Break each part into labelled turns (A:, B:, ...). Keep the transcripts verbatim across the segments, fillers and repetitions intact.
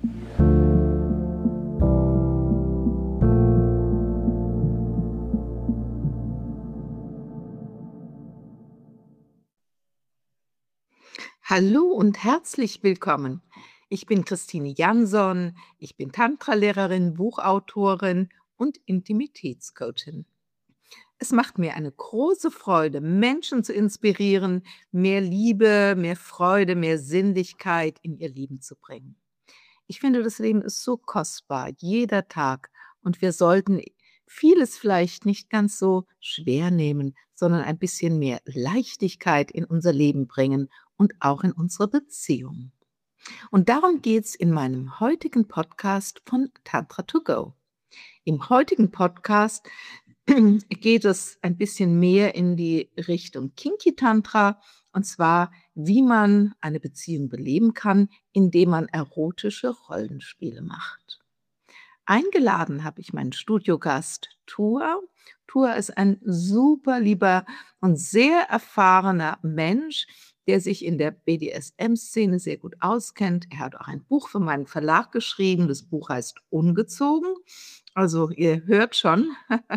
A: Hallo und herzlich willkommen. Ich bin Christine Jansson, ich bin Tantra-Lehrerin, Buchautorin und Intimitätscoachin. Es macht mir eine große Freude, Menschen zu inspirieren, mehr Liebe, mehr Freude, mehr Sinnlichkeit in ihr Leben zu bringen. Ich finde, das Leben ist so kostbar, jeder Tag, und wir sollten vieles vielleicht nicht ganz so schwer nehmen, sondern ein bisschen mehr Leichtigkeit in unser Leben bringen und auch in unsere Beziehungen. Und darum geht's in meinem heutigen Podcast von Tantra to go. Im heutigen Podcast geht es ein bisschen mehr in die Richtung Kinky Tantra, und zwar, wie man eine Beziehung beleben kann, indem man erotische Rollenspiele macht. Eingeladen habe ich meinen Studiogast Tua. Tua ist ein super lieber und sehr erfahrener Mensch, der sich in der B D S M-Szene sehr gut auskennt. Er hat auch ein Buch für meinen Verlag geschrieben. Das Buch heißt Ungezogen. Also ihr hört schon,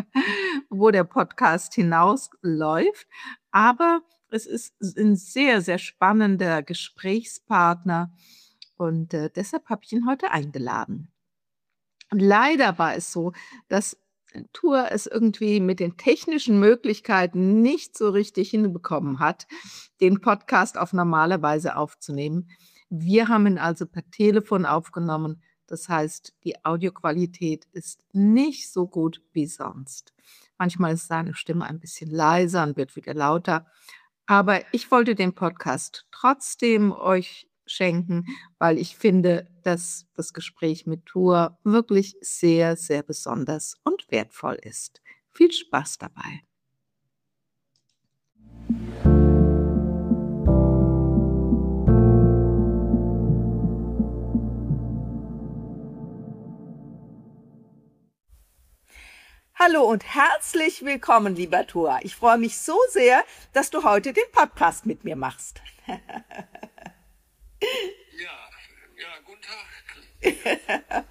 A: wo der Podcast hinausläuft. Aber es ist ein sehr, sehr spannender Gesprächspartner, und äh, deshalb habe ich ihn heute eingeladen. Und leider war es so, dass Tua es irgendwie mit den technischen Möglichkeiten nicht so richtig hinbekommen hat, den Podcast auf normale Weise aufzunehmen. Wir haben ihn also per Telefon aufgenommen. Das heißt, die Audioqualität ist nicht so gut wie sonst. Manchmal ist seine Stimme ein bisschen leiser und wird wieder lauter. Aber ich wollte den Podcast trotzdem euch schenken, weil ich finde, dass das Gespräch mit Tua wirklich sehr, sehr besonders und wertvoll ist. Viel Spaß dabei. Hallo und herzlich willkommen, lieber Tua. Ich freue mich so sehr, dass du heute den Podcast mit mir machst.
B: Ja, ja, guten Tag.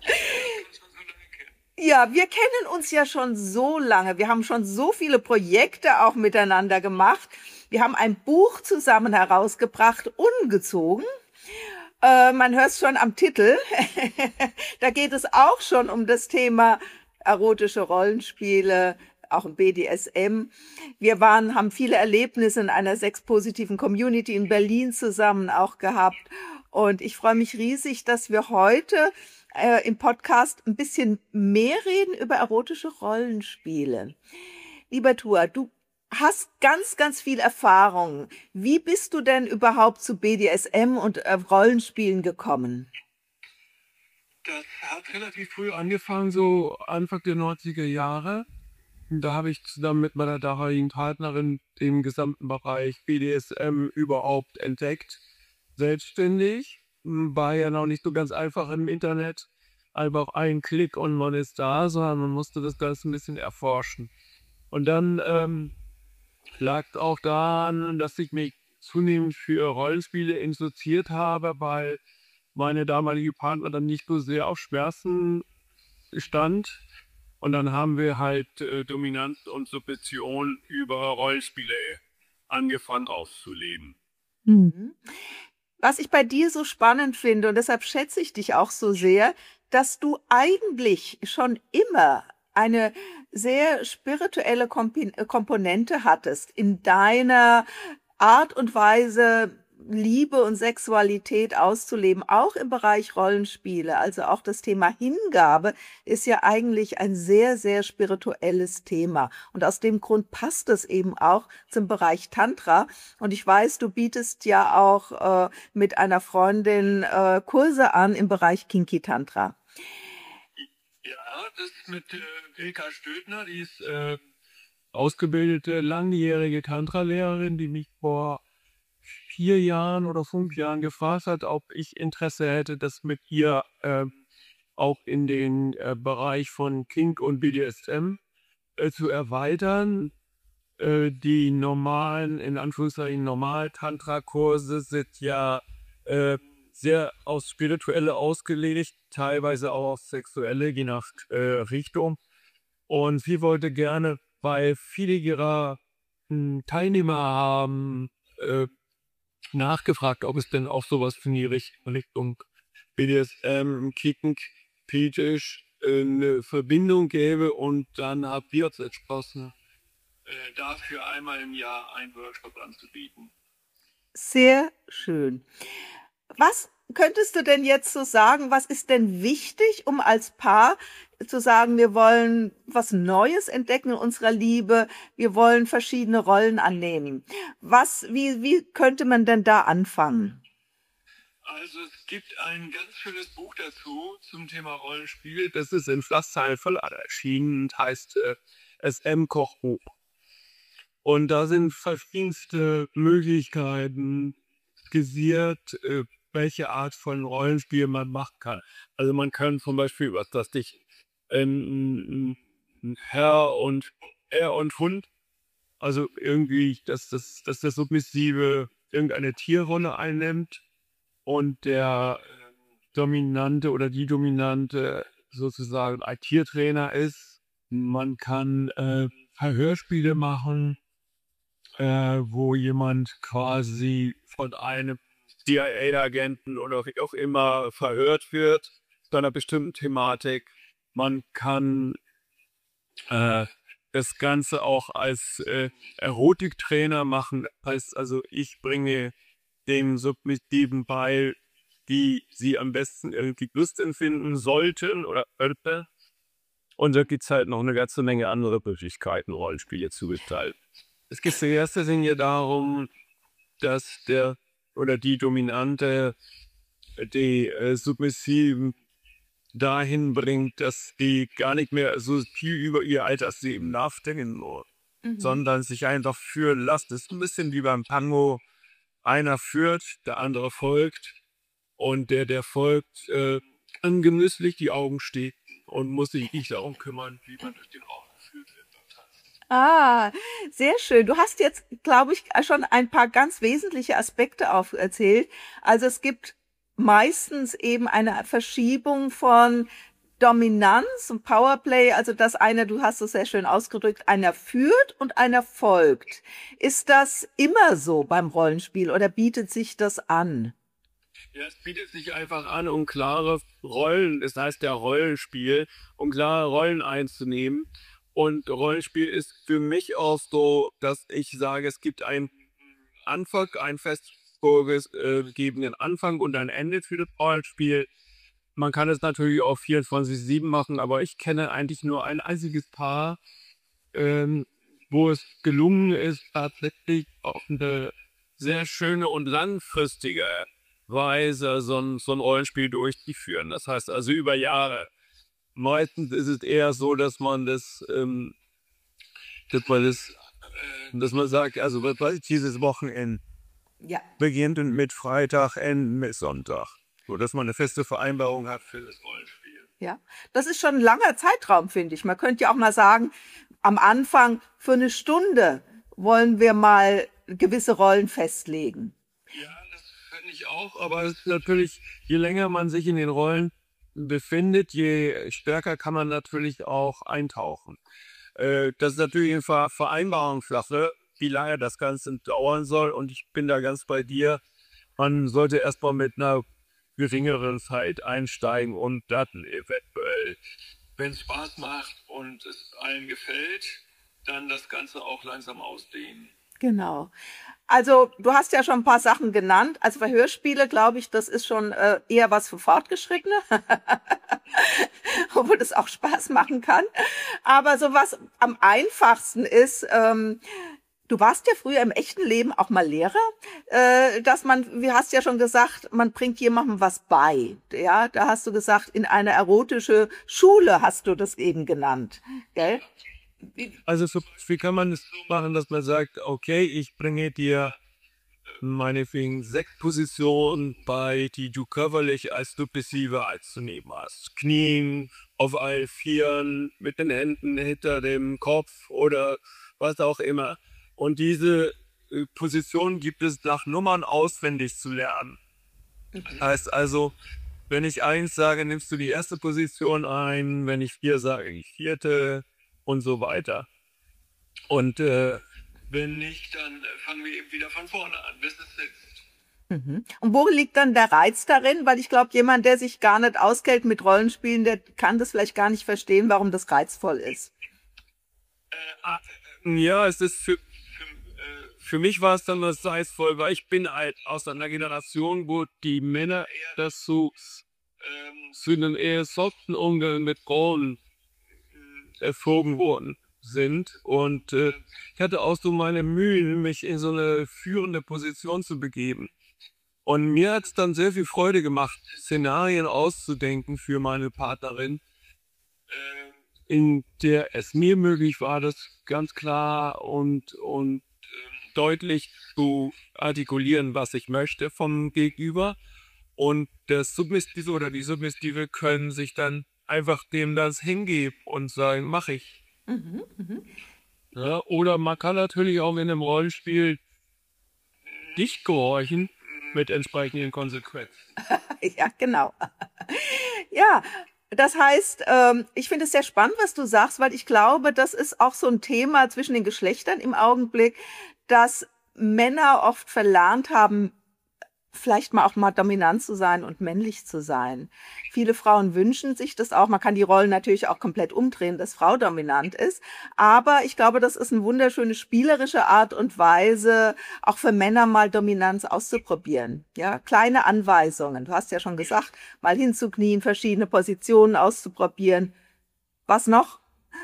A: Ja, wir kennen uns ja schon so lange. Wir haben schon so viele Projekte auch miteinander gemacht. Wir haben ein Buch zusammen herausgebracht, Ungezogen. Äh, man hört es schon am Titel. Da geht es auch schon um das Thema erotische Rollenspiele, auch im B D S M. Wir waren, haben viele Erlebnisse in einer sexpositiven Community in Berlin zusammen auch gehabt. Und ich freue mich riesig, dass wir heute äh, im Podcast ein bisschen mehr reden über erotische Rollenspiele. Lieber Tua, du hast ganz, ganz viel Erfahrung. Wie bist du denn überhaupt zu B D S M und äh, Rollenspielen gekommen?
B: Das hat relativ früh angefangen, so Anfang der neunziger Jahre. Da habe ich zusammen mit meiner damaligen Partnerin den gesamten Bereich B D S M überhaupt entdeckt. Selbstständig. War ja noch nicht so ganz einfach im Internet. Einfach ein Klick und man ist da, sondern man musste das Ganze ein bisschen erforschen. Und dann ähm, lag es auch daran, dass ich mich zunehmend für Rollenspiele interessiert habe, weil meine damalige Partnerin dann nicht so sehr auf Schmerzen stand. Und dann haben wir halt äh, Dominanz und Submission über Rollenspiele angefangen auszuleben.
A: Mhm. Was ich bei dir so spannend finde, und deshalb schätze ich dich auch so sehr, dass du eigentlich schon immer eine sehr spirituelle Kompi- Komponente hattest in deiner Art und Weise, Liebe und Sexualität auszuleben, auch im Bereich Rollenspiele. Also auch das Thema Hingabe ist ja eigentlich ein sehr, sehr spirituelles Thema. Und aus dem Grund passt es eben auch zum Bereich Tantra. Und ich weiß, du bietest ja auch äh, mit einer Freundin äh, Kurse an im Bereich Kinky Tantra.
B: Ja, das ist mit äh, Ilka Stödner, die ist äh, ausgebildete, langjährige Tantra-Lehrerin, die mich vor vier Jahren oder fünf Jahren gefragt hat, ob ich Interesse hätte, das mit ihr äh, auch in den äh, Bereich von Kink und B D S M äh, zu erweitern. Äh, die normalen, in Anführungszeichen normal Tantra-Kurse sind ja äh, sehr aufs Spirituelle ausgelegt, teilweise auch aufs Sexuelle, je nach äh, Richtung. Und sie wollte gerne, weil viele ihrer hm, Teilnehmer haben äh, nachgefragt, ob es denn auch sowas in die Richt- Richtung B D S M, Kicken, Fetisch äh, eine Verbindung gäbe. Und dann haben wir uns entschlossen, äh, dafür einmal im Jahr einen Workshop anzubieten.
C: Sehr schön. Was könntest du denn jetzt so sagen, was ist denn wichtig, um als Paar zu sagen, wir wollen was Neues entdecken in unserer Liebe, wir wollen verschiedene Rollen annehmen? Was, wie, wie könnte man denn da anfangen?
B: Also es gibt ein ganz schönes Buch dazu zum Thema Rollenspiel. Das ist in Pflasterstein Verlag erschienen und heißt äh, S M-Kochbuch. Und da sind verschiedenste Möglichkeiten skizziert, äh, welche Art von Rollenspiel man machen kann. Also man kann zum Beispiel, was das dich, ähm, ein Herr und Herr und Hund, also irgendwie, dass das, dass das Submissive irgendeine Tierrolle einnimmt und der äh, Dominante oder die Dominante sozusagen ein Tiertrainer ist. Man kann äh, Verhörspiele machen, äh, wo jemand quasi von einem C I A-Agenten oder wie auch immer verhört wird zu einer bestimmten Thematik. Man kann äh, das Ganze auch als äh, Erotiktrainer machen. Heißt also, ich bringe dem Submissiven bei, wie sie am besten irgendwie Lust empfinden sollten oder könnte. Und da gibt es halt noch eine ganze Menge andere Möglichkeiten, Rollenspiele zu gestalten. Es geht in erster Linie darum, dass der oder die Dominante die äh, Submissiven dahin bringt, dass die gar nicht mehr so viel über ihr Alltagsleben nachdenken, nur,
C: Mhm.
B: sondern sich einfach führen lässt. Das ist ein bisschen wie beim Tango. Einer führt, der andere folgt. Und der, der folgt, äh, kann genüsslich die Augen stehen und muss sich nicht darum kümmern, wie man durch den Raum geführt wird.
C: Ah, sehr schön. Du hast jetzt, glaube ich, schon ein paar ganz wesentliche Aspekte auferzählt. Also es gibt meistens eben eine Verschiebung von Dominanz und Powerplay, also dass einer, du hast es sehr schön ausgedrückt, einer führt und einer folgt. Ist das immer so beim Rollenspiel oder bietet sich das an?
B: Ja, es bietet sich einfach an, um klare Rollen, das heißt der Rollenspiel, um klare Rollen einzunehmen. Und Rollenspiel ist für mich auch so, dass ich sage, es gibt einen Anfang, einen fest vorgegebenen Anfang und ein Ende für das Rollenspiel. Man kann es natürlich auch vierundzwanzig sieben machen, aber ich kenne eigentlich nur ein einziges Paar, ähm, wo es gelungen ist, tatsächlich auf eine sehr schöne und langfristige Weise so ein, so ein Rollenspiel durchzuführen. Das heißt also über Jahre. Meistens ist es eher so, dass man das, ähm, dass man das, äh, dass man sagt, also was weiß ich, dieses Wochenende
C: Ja.
B: beginnt und mit Freitag, endet mit Sonntag. So, dass man eine feste Vereinbarung hat für das Rollenspiel.
C: Ja, das ist schon ein langer Zeitraum, finde ich. Man könnte ja auch mal sagen, am Anfang für eine Stunde wollen wir mal gewisse Rollen festlegen.
B: Ja, das finde ich auch, aber es ist natürlich, je länger man sich in den Rollen befindet, je stärker kann man natürlich auch eintauchen. Äh, das ist natürlich eine Ver Vereinbarungssache, wie lange das Ganze dauern soll, und ich bin da ganz bei dir. Man sollte erstmal mit einer geringeren Zeit einsteigen und dann eventuell, wenn es Spaß macht und es allen gefällt, dann das Ganze auch langsam ausdehnen.
C: Genau. Also du hast ja schon ein paar Sachen genannt. Also Verhörspiele, glaube ich, das ist schon äh, eher was für Fortgeschrittene, obwohl das auch Spaß machen kann. Aber so was am einfachsten ist, ähm, du warst ja früher im echten Leben auch mal Lehrer, äh, dass man, wie hast ja schon gesagt, man bringt jemandem was bei. Ja, da hast du gesagt, in eine erotische Schule hast du das eben genannt, gell?
B: Also so, wie kann man es so machen, dass man sagt, okay, ich bringe dir meinetwegen sechs Positionen bei, die du körperlich als submissive einzunehmen hast. Knien, auf allen Vieren, mit den Händen hinter dem Kopf oder was auch immer. Und diese äh, Position gibt es nach Nummern auswendig zu lernen. Heißt also, wenn ich eins sage, nimmst du die erste Position ein, wenn ich vier sage, die vierte und so weiter. Und äh, wenn nicht, dann äh, fangen wir eben wieder von vorne an, bis es sitzt.
C: Mhm. Und wo liegt dann der Reiz darin? Weil ich glaube, jemand, der sich gar nicht auskennt mit Rollenspielen, der kann das vielleicht gar nicht verstehen, warum das reizvoll ist.
B: Äh, ah, äh, ja, es ist für, für, äh, für mich war es dann das reizvoll, weil ich bin halt aus einer Generation, wo die Männer eher dazu ähm, zu einem eher soften Umgang mit Rollen äh, erzogen worden sind. Und äh, ich hatte auch so meine Mühen, mich in so eine führende Position zu begeben. Und mir hat es dann sehr viel Freude gemacht, Szenarien auszudenken für meine Partnerin, äh, in der es mir möglich war, das ganz klar und, und äh, deutlich zu artikulieren, was ich möchte vom Gegenüber. Und das Submissive oder die Submissive können sich dann einfach dem das hingeben und sagen, mach ich.
C: Mhm, mhm.
B: Ja, oder man kann natürlich auch in einem Rollenspiel nicht gehorchen mit entsprechenden Konsequenzen.
C: Ja, genau. Ja, das heißt, ähm, ich finde es sehr spannend, was du sagst, weil ich glaube, das ist auch so ein Thema zwischen den Geschlechtern im Augenblick, dass Männer oft verlernt haben, vielleicht mal auch mal dominant zu sein und männlich zu sein. Viele Frauen wünschen sich das auch. Man kann die Rollen natürlich auch komplett umdrehen, dass Frau dominant ist. Aber ich glaube, das ist eine wunderschöne spielerische Art und Weise, auch für Männer mal Dominanz auszuprobieren. Ja, kleine Anweisungen. Du hast ja schon gesagt, mal hinzuknien, verschiedene Positionen auszuprobieren. Was noch?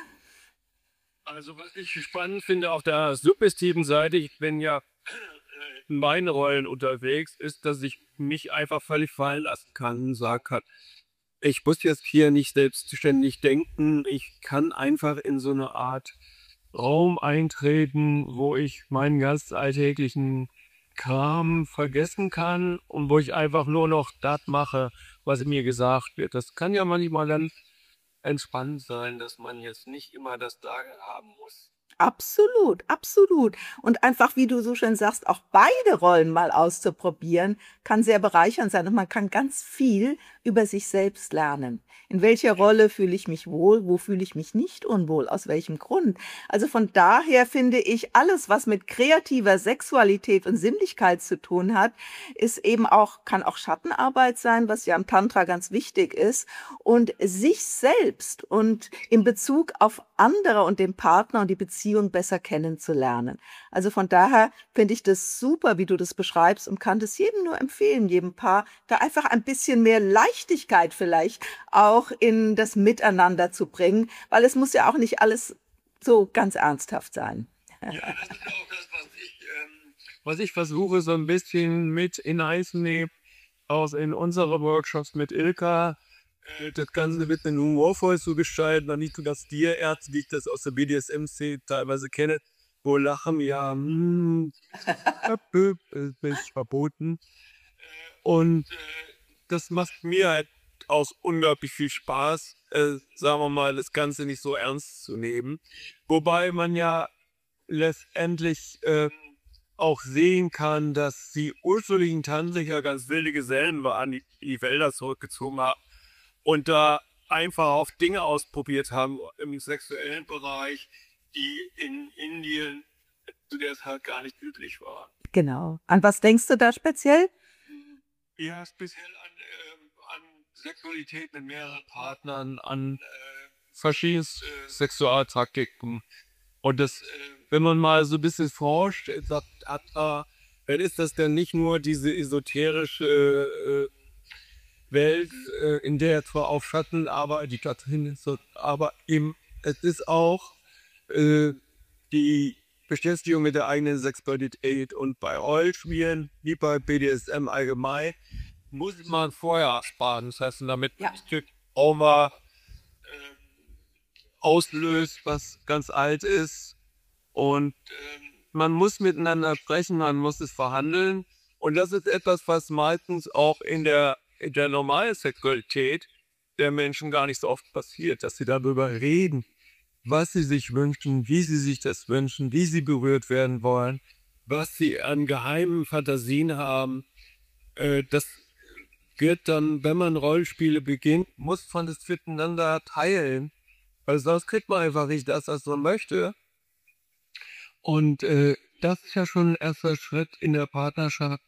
B: Also was ich spannend finde auf der subjektiven Seite, ich bin ja in meinen Rollen unterwegs, ist, dass ich mich einfach völlig fallen lassen kann und sagen kann, ich muss jetzt hier nicht selbstständig denken, ich kann einfach in so eine Art Raum eintreten, wo ich meinen ganz alltäglichen Kram vergessen kann und wo ich einfach nur noch das mache, was mir gesagt wird. Das kann ja manchmal dann entspannt sein, dass man jetzt nicht immer das Sagen haben muss.
C: Absolut, absolut. Und einfach, wie du so schön sagst, auch beide Rollen mal auszuprobieren, kann sehr bereichernd sein und man kann ganz viel über sich selbst lernen. In welcher Rolle fühle ich mich wohl, wo fühle ich mich nicht unwohl, aus welchem Grund? Also von daher finde ich, alles, was mit kreativer Sexualität und Sinnlichkeit zu tun hat, ist eben auch, kann auch Schattenarbeit sein, was ja im Tantra ganz wichtig ist. Und sich selbst und in Bezug auf andere und den Partner und die Beziehung besser kennenzulernen. Also von daher finde ich das super, wie du das beschreibst und kann das jedem nur empfehlen, jedem Paar, da einfach ein bisschen mehr Leichtigkeit vielleicht auch in das Miteinander zu bringen, weil es muss ja auch nicht alles so ganz ernsthaft sein.
B: Ja, das ist auch das, was ich, ähm, was ich versuche, so ein bisschen mit hineinzunehmen, auch in unsere Workshops mit Ilka, äh, das Ganze ein bisschen humorvoll zu gestalten, dann nicht so das Tierärzte, wie ich das aus der B D S M-Szene teilweise kenne, wo Lachen ja, hm, ist verboten. Und äh, das macht mir halt auch unglaublich viel Spaß, äh, sagen wir mal, das Ganze nicht so ernst zu nehmen. Wobei man ja letztendlich äh, auch sehen kann, dass die ursprünglichen Tantriker ganz wilde Gesellen waren, die die Wälder zurückgezogen haben und da einfach auf Dinge ausprobiert haben im sexuellen Bereich, die in Indien zu der Zeit gar nicht üblich waren.
C: Genau. An was denkst du da speziell?
B: Ja, speziell an, ähm, an Sexualität mit mehreren Partnern, an äh, verschiedenste äh, Sexualtaktiken. Und das, äh, wenn man mal so ein bisschen forscht, äh, sagt, ah, ah, dann ist das dann nicht nur diese esoterische äh, Welt, äh, in der zwar auch Schattenarbeit, die da drin ist, so, aber eben, es ist auch äh, die Beschäftigung mit der eigenen Sexualität. Und bei Rollenspielen, wie bei B D S M allgemein, muss man vorher sparen. Das heißt, damit
C: Ja.
B: ein Stück Trauma äh, auslöst, was ganz alt ist. Und äh, man muss miteinander sprechen, man muss es verhandeln. Und das ist etwas, was meistens auch in der, in der normalen Sexualität der Menschen gar nicht so oft passiert, dass sie darüber reden, was sie sich wünschen, wie sie sich das wünschen, wie sie berührt werden wollen, was sie an geheimen Fantasien haben. Äh, das wird dann, wenn man Rollenspiele beginnt, muss man das miteinander teilen. Weil sonst kriegt man einfach nicht das, was man möchte. Und äh, das ist ja schon ein erster Schritt in der Partnerschaft,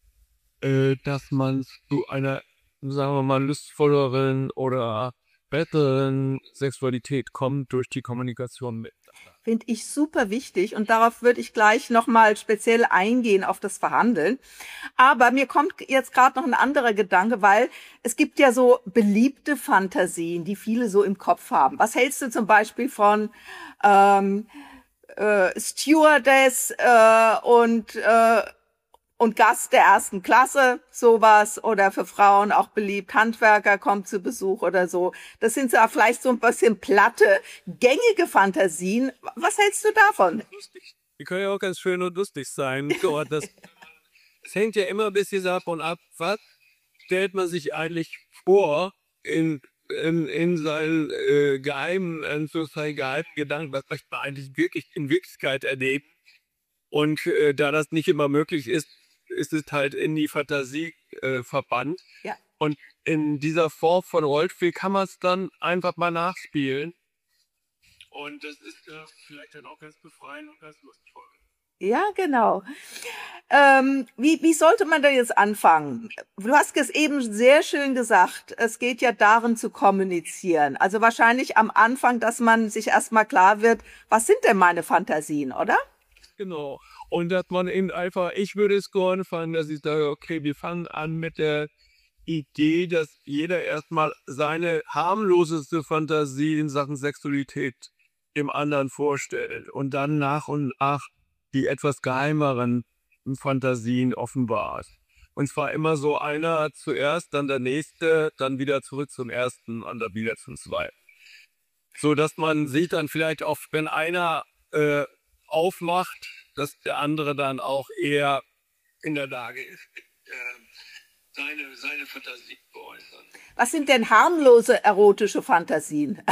B: äh, dass man zu einer, sagen wir mal, lustvolleren oder besseren Sexualität kommt durch die Kommunikation mit.
C: Finde ich super wichtig und darauf würde ich gleich nochmal speziell eingehen, auf das Verhandeln. Aber mir kommt jetzt gerade noch ein anderer Gedanke, weil es gibt ja so beliebte Fantasien, die viele so im Kopf haben. Was hältst du zum Beispiel von ähm, äh, Stewardess äh, und äh, und Gast der ersten Klasse, sowas, oder für Frauen auch beliebt, Handwerker kommt zu Besuch oder so. Das sind so vielleicht so ein bisschen platte, gängige Fantasien. Was hältst du davon?
B: Lustig. Die können ja auch ganz schön und lustig sein. Das, es hängt ja immer ein bisschen davon ab, was stellt man sich eigentlich vor in, in, in seinen äh, geheimen, in sozusagen geheimen Gedanken, was möchte man eigentlich wirklich in Wirklichkeit erleben. Und äh, da das nicht immer möglich ist, ist es halt in die Fantasie äh, verbannt.
C: Ja.
B: Und in dieser Form von Rollenspiel kann man es dann einfach mal nachspielen. Und das ist äh, vielleicht dann auch ganz befreiend und ganz lustvoll.
C: Ja, genau. Ähm, wie, wie sollte man da jetzt anfangen? Du hast es eben sehr schön gesagt, es geht ja darin zu kommunizieren. Also wahrscheinlich am Anfang, dass man sich erstmal klar wird, was sind denn meine Fantasien, oder?
B: Genau. Und dass man eben einfach, ich würde es so anfangen, dass ich sage, okay, wir fangen an mit der Idee, dass jeder erstmal seine harmloseste Fantasie in Sachen Sexualität dem anderen vorstellt und dann nach und nach die etwas geheimeren Fantasien offenbart. Und zwar immer so einer zuerst, dann der nächste, dann wieder zurück zum ersten und dann wieder zum zweiten. So dass man sieht dann vielleicht auch, wenn einer äh, aufmacht, dass der andere dann auch eher in der Lage ist, äh, seine, seine Fantasie zu äußern.
C: Was sind denn harmlose erotische Fantasien?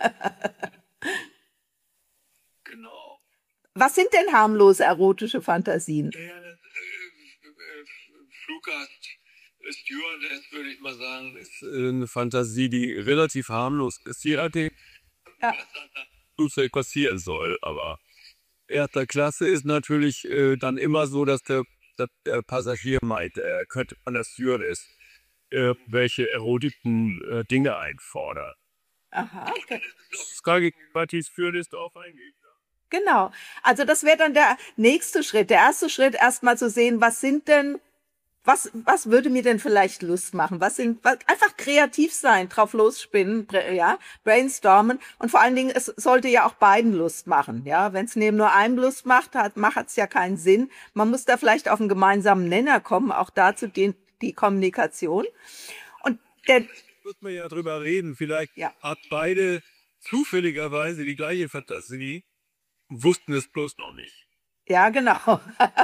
B: Genau.
C: Was sind denn harmlose erotische Fantasien?
B: Ja, das, äh, äh, Fluggast, Stewardess, würde ich mal sagen, ist äh, eine Fantasie, die relativ harmlos ist. Je nachdem,
C: Ja.
B: was da passieren soll, aber erster Klasse ist natürlich äh, dann immer so, dass der, dass der Passagier meint, äh, könnte man das Stewardess äh, welche erotischen äh, Dinge einfordern.
C: Aha, okay.
B: Sky-Partys führen ist darauf eingehen.
C: Genau. Also das wäre dann der nächste Schritt. Der erste Schritt, erstmal zu sehen, was sind denn, was, was würde mir denn vielleicht Lust machen? Was sind, was, einfach kreativ sein, drauf losspinnen, ja, brainstormen. Und vor allen Dingen, es sollte ja auch beiden Lust machen, ja. Wenn es neben nur einem Lust macht, hat, macht es ja keinen Sinn. Man muss da vielleicht auf einen gemeinsamen Nenner kommen, auch dazu die, die Kommunikation. Und der,
B: muss man ja drüber reden. Vielleicht
C: ja.
B: hat beide zufälligerweise die gleiche Fantasie, wussten es bloß noch nicht.
C: Ja, genau.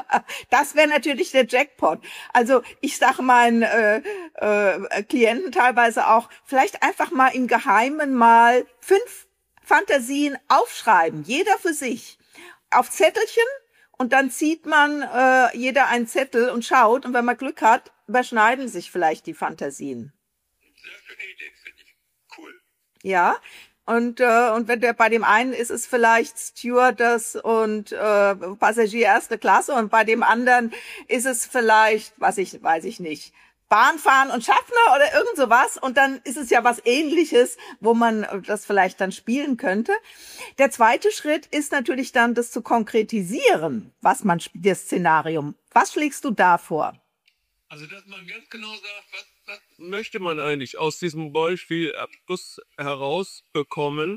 C: Das wäre natürlich der Jackpot. Also ich sage meinen äh, äh, Klienten teilweise auch, vielleicht einfach mal im Geheimen mal fünf Fantasien aufschreiben, jeder für sich, auf Zettelchen, und dann zieht man äh, jeder einen Zettel und schaut, und wenn man Glück hat, überschneiden sich vielleicht die Fantasien.
B: Sehr schöne Idee, finde ich. Cool.
C: Ja. Und, äh, und wenn der bei dem einen ist es vielleicht Stewardess und äh, Passagier erste Klasse, und bei dem anderen ist es vielleicht, was ich, weiß ich nicht, Bahnfahren und Schaffner oder irgend sowas. Und dann ist es ja was Ähnliches, wo man das vielleicht dann spielen könnte. Der zweite Schritt ist natürlich dann, das zu konkretisieren, was man, das Szenarium. Was schlägst du da vor?
B: Also, dass man ganz genau sagt, was, was möchte man eigentlich aus diesem Rollenspiel Abschluss herausbekommen?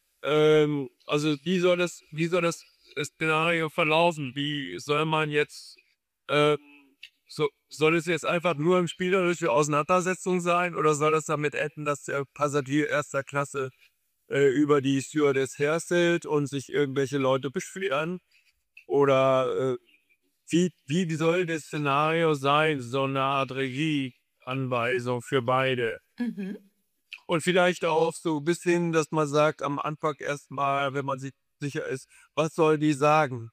B: Ähm, also, wie soll das, wie soll das Szenario verlaufen? Wie soll man jetzt, ähm, so, soll es jetzt einfach nur eine spielerische Auseinandersetzung sein, oder soll das damit enden, dass der Passagier erster Klasse äh, über die Stewardess herstellt und sich irgendwelche Leute beschweren? Oder äh, Wie, wie soll das Szenario sein, so eine Art Regieanweisung für beide?
C: Mhm.
B: Und vielleicht auch so ein bisschen, dass man sagt, am Anfang erstmal, wenn man sich sicher ist, was soll die sagen?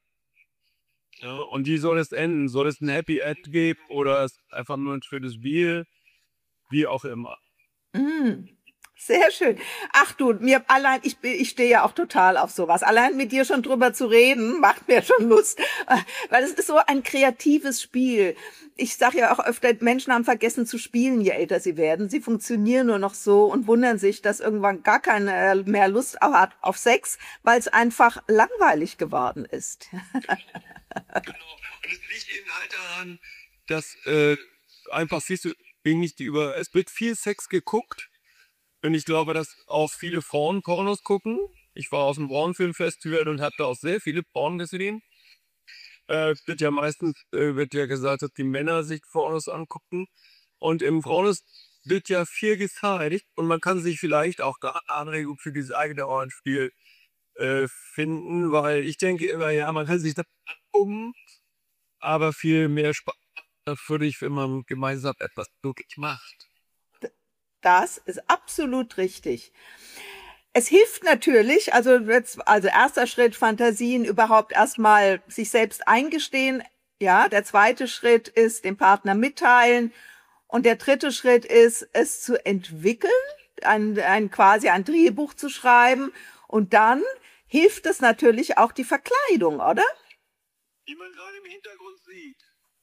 B: Ja, und wie soll es enden? Soll es ein Happy End geben oder ist einfach nur ein schönes Spiel? wie auch immer.
C: Mm, sehr schön. Ach du, mir allein, ich, bin- ich stehe ja auch total auf sowas. Allein mit dir schon drüber zu reden, macht mir schon Lust, äh, weil es ist so ein kreatives Spiel. Ich sage ja auch öfter, Menschen haben vergessen zu spielen, je älter sie werden. Sie funktionieren nur noch so und wundern sich, dass irgendwann gar keine mehr Lust hat auf Sex, weil es einfach langweilig geworden ist.
B: Genau. Und es liegt eben halt daran, dass äh, einfach siehst du wenig die über. Es wird viel Sex geguckt. Und ich glaube, dass auch viele Frauen Pornos gucken. Ich war auf dem Frauenfilmfestival und habe da auch sehr viele Frauen gesehen. Äh, wird ja meistens äh, wird ja gesagt, dass die Männer sich Pornos angucken. Und im Pornos wird ja viel gezeigt. Und man kann sich vielleicht auch da Anregung für dieses eigene Rollenspiel äh, finden, weil ich denke immer, ja, man kann sich das angucken, aber viel mehr Spaß würde ich, wenn man gemeinsam etwas wirklich macht.
C: Das ist absolut richtig. Es hilft natürlich, also jetzt, also erster Schritt, Fantasien überhaupt erstmal sich selbst eingestehen. Ja, der zweite Schritt ist dem Partner mitteilen. Und der dritte Schritt ist, es zu entwickeln, ein, ein quasi ein Drehbuch zu schreiben. Und dann hilft es natürlich auch die Verkleidung, oder?
B: Wie man gerade im Hintergrund sieht.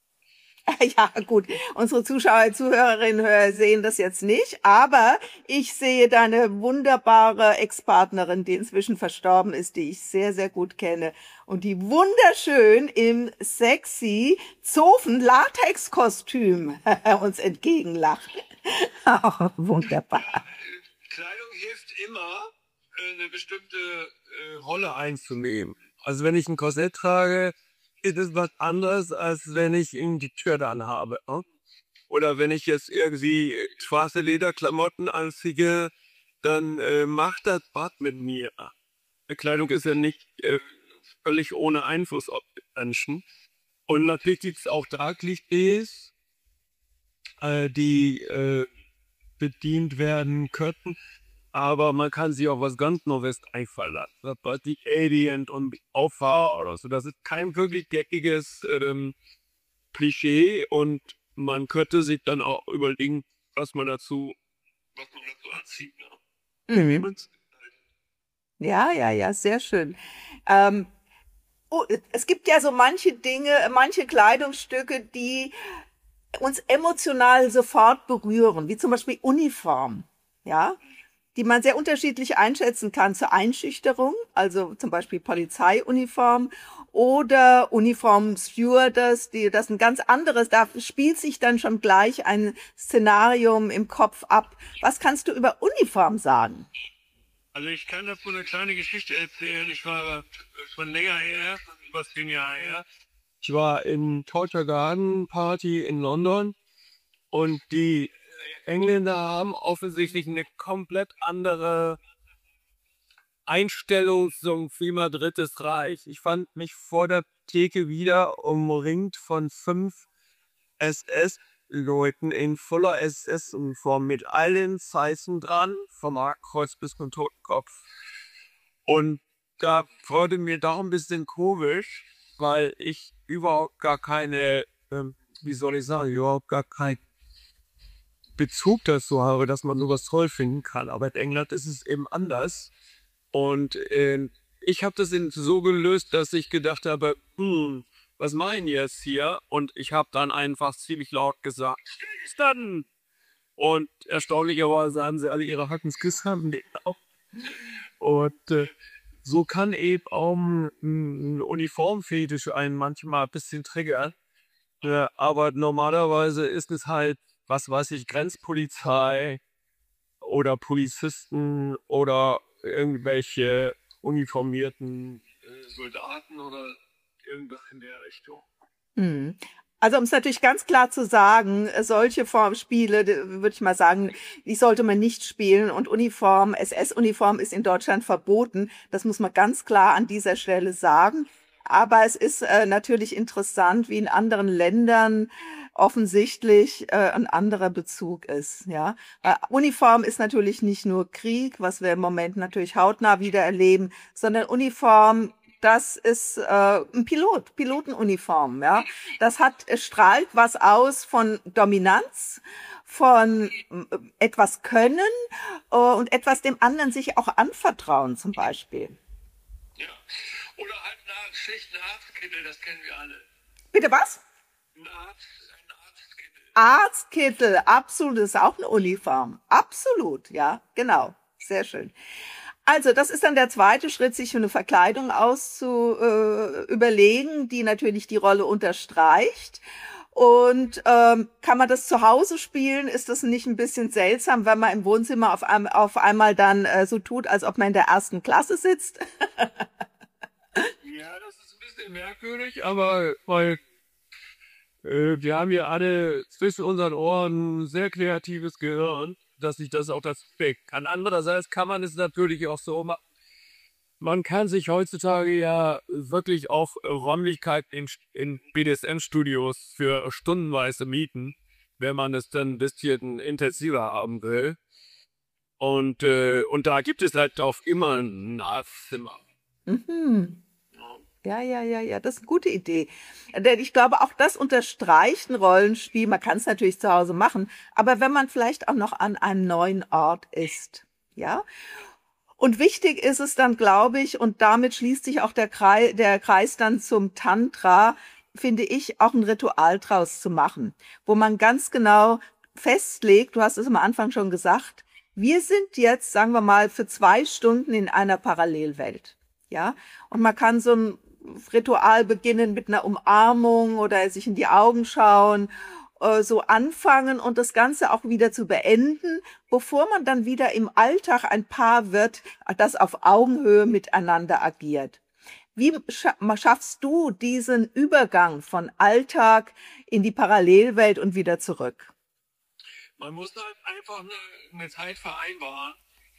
C: Ja, gut. Unsere Zuschauer, Zuhörerinnen hör- sehen das jetzt nicht, aber ich sehe deine wunderbare Ex-Partnerin, die inzwischen verstorben ist, die ich sehr, sehr gut kenne und die wunderschön im sexy Zofen-Latex-Kostüm uns entgegenlacht. Oh, wunderbar.
B: Ja, äh, Kleidung hilft immer, äh, eine bestimmte äh, Rolle einzunehmen. Also wenn ich ein Korsett trage, ist es was anderes, als wenn ich irgendwie die Tür dann habe. Ne? Oder wenn ich jetzt irgendwie schwarze Lederklamotten anziehe, dann äh, macht das was mit mir. Die Kleidung ist ja nicht äh, völlig ohne Einfluss auf den Menschen. Und natürlich gibt es auch Tragklischees, äh, die äh, bedient werden könnten. Aber man kann sich auch was ganz Neues einfallen lassen. Das war die Alien und Auffahr oder so. Das ist kein wirklich geckiges ähm, Klischee und man könnte sich dann auch überlegen, was man dazu, was man dazu anzieht. Ne? Wie
C: Mhm.
B: man's-
C: Ja, ja, ja, sehr schön. Ähm, oh, es gibt ja so manche Dinge, manche Kleidungsstücke, die uns emotional sofort berühren, wie zum Beispiel Uniform, ja, die man sehr unterschiedlich einschätzen kann zur Einschüchterung, also zum Beispiel Polizeiuniform oder Uniform Stewardess, die, das ist ein ganz anderes, da spielt sich dann schon gleich ein Szenarium im Kopf ab. Was kannst du über Uniform sagen?
B: Also ich kann davon eine kleine Geschichte erzählen. Ich war schon länger her, über zehn Jahre her. Ich war in Culture Garden Party in London und die Engländer haben offensichtlich eine komplett andere Einstellung zum Thema Drittes Reich. Ich fand mich vor der Theke wieder umringt von fünf S S-Leuten in voller S S-Uniform mit allen Zeichen dran, vom Hakenkreuz bis zum Totenkopf. Und da wurde mir doch ein bisschen komisch, weil ich überhaupt gar keine, ähm, wie soll ich sagen, überhaupt gar keinen Bezug dazu habe, dass man sowas toll finden kann. Aber in England ist es eben anders. Und äh, ich habe das in- so gelöst, dass ich gedacht habe, hm, was meinen die jetzt hier? Und ich habe dann einfach ziemlich laut gesagt, stillstand! Und erstaunlicherweise haben sie alle ihre Hackens gesammelt. Und äh, so kann eben auch ein, ein Uniformfetisch einen manchmal ein bisschen triggern. Äh, aber normalerweise ist es halt, was weiß ich, Grenzpolizei oder Polizisten oder irgendwelche uniformierten äh, Soldaten oder irgendwas in der Richtung.
C: Mhm. Also um es natürlich ganz klar zu sagen, äh, solche Formspiele, würde ich mal sagen, die sollte man nicht spielen. Und Uniform, S S-Uniform ist in Deutschland verboten. Das muss man ganz klar an dieser Stelle sagen. Aber es ist äh, natürlich interessant, wie in anderen Ländern offensichtlich äh, ein anderer Bezug ist. Ja, Weil Uniform ist natürlich nicht nur Krieg, was wir im Moment natürlich hautnah wieder erleben, sondern Uniform, das ist äh, ein Pilot, Pilotenuniform. Ja, das hat, es strahlt was aus von Dominanz, von äh, etwas können äh, und etwas dem anderen sich auch anvertrauen zum Beispiel.
B: Ja. Oder halt einen schlechten Arztkittel, das kennen wir alle.
C: Bitte was?
B: Ein Arzt, ein Arztkittel.
C: Arztkittel, absolut, das ist auch eine Uniform. Absolut, ja, genau. Sehr schön. Also, das ist dann der zweite Schritt, sich eine Verkleidung auszu äh, überlegen, die natürlich die Rolle unterstreicht. Und ähm, kann man das zu Hause spielen? Ist das nicht ein bisschen seltsam, wenn man im Wohnzimmer auf, ein, auf einmal dann äh, so tut, als ob man in der ersten Klasse sitzt?
B: Ja, das ist ein bisschen merkwürdig, aber weil äh, wir haben ja alle zwischen unseren Ohren ein sehr kreatives Gehirn, dass sich das auch das prägt kann. Andererseits kann man es natürlich auch so machen. Man kann sich heutzutage ja wirklich auch Räumlichkeiten in, in B D S M-Studios für stundenweise mieten, wenn man es dann ein bisschen intensiver haben will. Und, äh, und da gibt es halt auch immer ein Arztzimmer.
C: Mhm. Ja, ja, ja, ja, das ist eine gute Idee. Denn ich glaube, auch das unterstreicht ein Rollenspiel. Man kann es natürlich zu Hause machen, aber wenn man vielleicht auch noch an einem neuen Ort ist, ja. Und wichtig ist es dann, glaube ich, und damit schließt sich auch der Kreis, der Kreis dann zum Tantra, finde ich, auch ein Ritual draus zu machen, wo man ganz genau festlegt, du hast es am Anfang schon gesagt, wir sind jetzt, sagen wir mal, für zwei Stunden in einer Parallelwelt. Ja, und man kann so ein Ritual beginnen mit einer Umarmung oder sich in die Augen schauen, äh, so anfangen und das Ganze auch wieder zu beenden, bevor man dann wieder im Alltag ein Paar wird, das auf Augenhöhe miteinander agiert. Wie scha- schaffst du diesen Übergang von Alltag in die Parallelwelt und wieder zurück?
B: Man muss halt einfach eine, eine Zeit vereinbaren,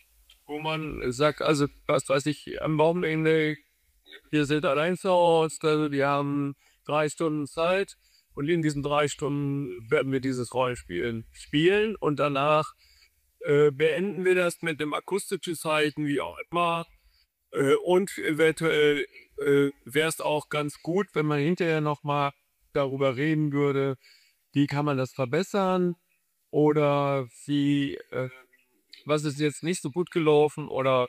B: wo man sagt, also was weiß ich, am Wochenende, wir sind allein zu Hause, also wir haben drei Stunden Zeit und in diesen drei Stunden werden wir dieses Rollenspiel spielen und danach äh, beenden wir das mit dem akustischen Zeichen, wie auch immer. Äh, und eventuell äh, wäre es auch ganz gut, wenn man hinterher nochmal darüber reden würde, wie kann man das verbessern oder wie, äh, was ist jetzt nicht so gut gelaufen oder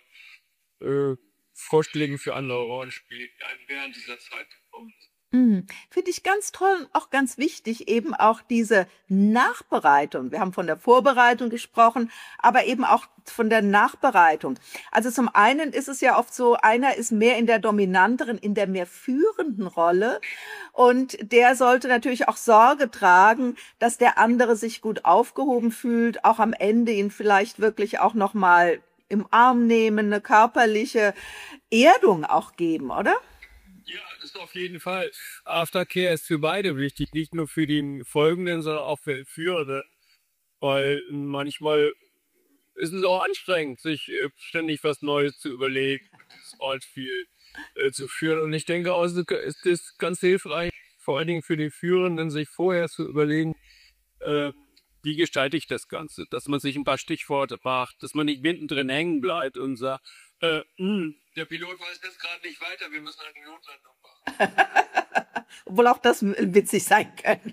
B: äh, Vorschläge für andere Rollenspiele, die einem während dieser Zeit gekommen sind.
C: Mhm. Finde ich ganz toll und auch ganz wichtig, eben auch diese Nachbereitung. Wir haben von der Vorbereitung gesprochen, aber eben auch von der Nachbereitung. Also zum einen ist es ja oft so, einer ist mehr in der dominanteren, in der mehr führenden Rolle und der sollte natürlich auch Sorge tragen, dass der andere sich gut aufgehoben fühlt, auch am Ende ihn vielleicht wirklich auch noch mal im Arm nehmen, eine körperliche Erdung auch geben, oder?
B: Ja, das ist auf jeden Fall. Aftercare ist für beide wichtig, nicht nur für den Folgenden, sondern auch für Führende. Weil manchmal ist es auch anstrengend, sich äh, ständig was Neues zu überlegen, das Rollenspiel äh, zu führen. Und ich denke auch, es ist es ganz hilfreich, vor allen Dingen für die Führenden, sich vorher zu überlegen, äh, wie gestalte ich das Ganze? Dass man sich ein paar Stichworte macht, dass man nicht mittendrin hängen bleibt und sagt, äh, "Hm, der Pilot weiß jetzt gerade nicht weiter, wir müssen eine Notlandung machen."
C: Obwohl auch das witzig sein könnte.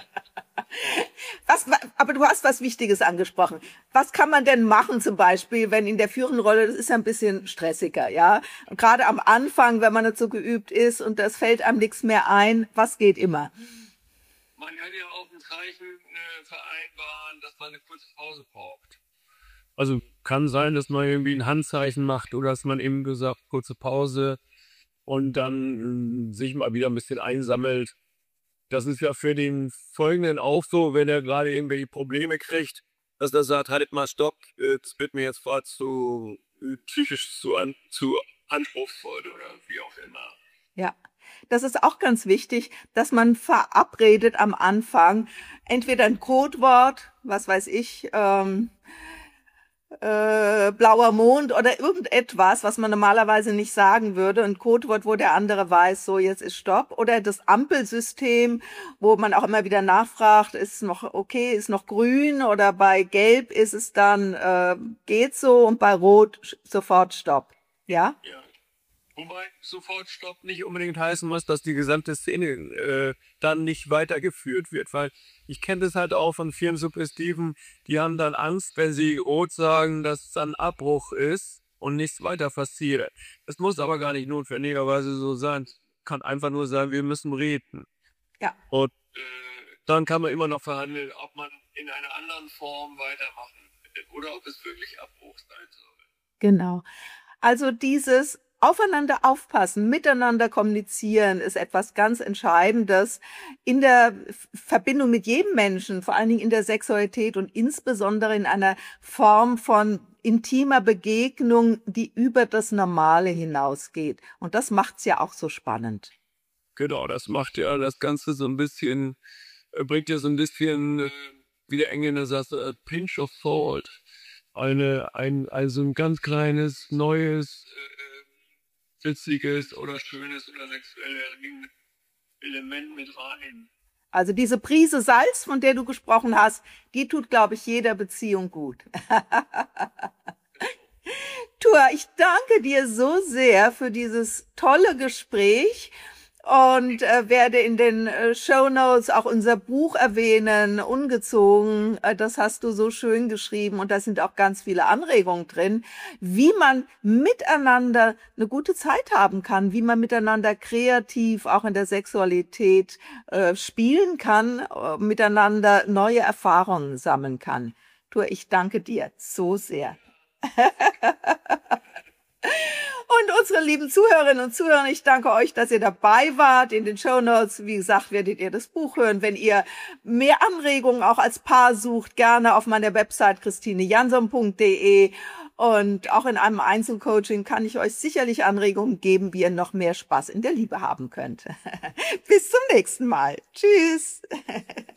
C: Was, aber du hast was Wichtiges angesprochen. Was kann man denn machen zum Beispiel, wenn in der führenden Rolle, das ist ja ein bisschen stressiger, ja? Und gerade am Anfang, wenn man nicht so geübt ist und das fällt einem nichts mehr ein, was geht immer?
B: Man kann ja auch ein Zeichen äh, vereinbaren, dass man eine kurze Pause braucht. Also kann sein, dass man irgendwie ein Handzeichen macht oder dass man eben gesagt, kurze Pause und dann äh, sich mal wieder ein bisschen einsammelt. Das ist ja für den Folgenden auch so, wenn er gerade irgendwelche Probleme kriegt, dass er sagt, haltet mal Stopp, äh, das wird mir jetzt gerade zu äh, psychisch zu, an, zu anspruchsvoll oder wie auch immer.
C: Ja, das ist auch ganz wichtig, dass man verabredet am Anfang entweder ein Codewort, was weiß ich, ähm, äh, blauer Mond oder irgendetwas, was man normalerweise nicht sagen würde, ein Codewort, wo der andere weiß, so jetzt ist Stopp, oder das Ampelsystem, wo man auch immer wieder nachfragt, ist noch okay, ist noch grün oder bei Gelb ist es dann äh, geht so und bei Rot sch- sofort Stopp. Ja?
B: Ja. Wobei sofort Stopp nicht unbedingt heißen muss, dass die gesamte Szene äh, dann nicht weitergeführt wird, weil ich kenne das halt auch von vielen Suggestiven, die haben dann Angst, wenn sie Rot sagen, dass es dann Abbruch ist und nichts weiter passiert. Das muss aber gar nicht notwendigerweise so sein. Kann einfach nur sein, wir müssen reden.
C: Ja.
B: Und äh, dann kann man immer noch verhandeln, ob man in einer anderen Form weitermachen will oder ob es wirklich Abbruch sein soll.
C: Genau. Also dieses Aufeinander aufpassen, miteinander kommunizieren ist etwas ganz Entscheidendes in der F- Verbindung mit jedem Menschen, vor allen Dingen in der Sexualität und insbesondere in einer Form von intimer Begegnung, die über das Normale hinausgeht. Und das macht's ja auch so spannend.
B: Genau, das macht ja das Ganze so ein bisschen, äh, bringt ja so ein bisschen, äh, wie der Engländer sagt, a pinch of salt. Eine, ein, also ein ganz kleines, neues, äh, witziges oder schönes oder sexuelles Element mit rein.
C: Also diese Prise Salz, von der du gesprochen hast, die tut, glaube ich, jeder Beziehung gut. Tua, ich danke dir so sehr für dieses tolle Gespräch und äh, werde in den äh, Shownotes auch unser Buch erwähnen, Ungezogen. Äh, das hast du so schön geschrieben und da sind auch ganz viele Anregungen drin, wie man miteinander eine gute Zeit haben kann, wie man miteinander kreativ auch in der Sexualität äh, spielen kann, äh, miteinander neue Erfahrungen sammeln kann. Tua, ich danke dir so sehr. Und unsere lieben Zuhörerinnen und Zuhörer, ich danke euch, dass ihr dabei wart. In den Shownotes, wie gesagt, werdet ihr das Buch hören. Wenn ihr mehr Anregungen auch als Paar sucht, gerne auf meiner Website christine jansson punkt de. Und auch in einem Einzelcoaching kann ich euch sicherlich Anregungen geben, wie ihr noch mehr Spaß in der Liebe haben könnt. Bis zum nächsten Mal. Tschüss.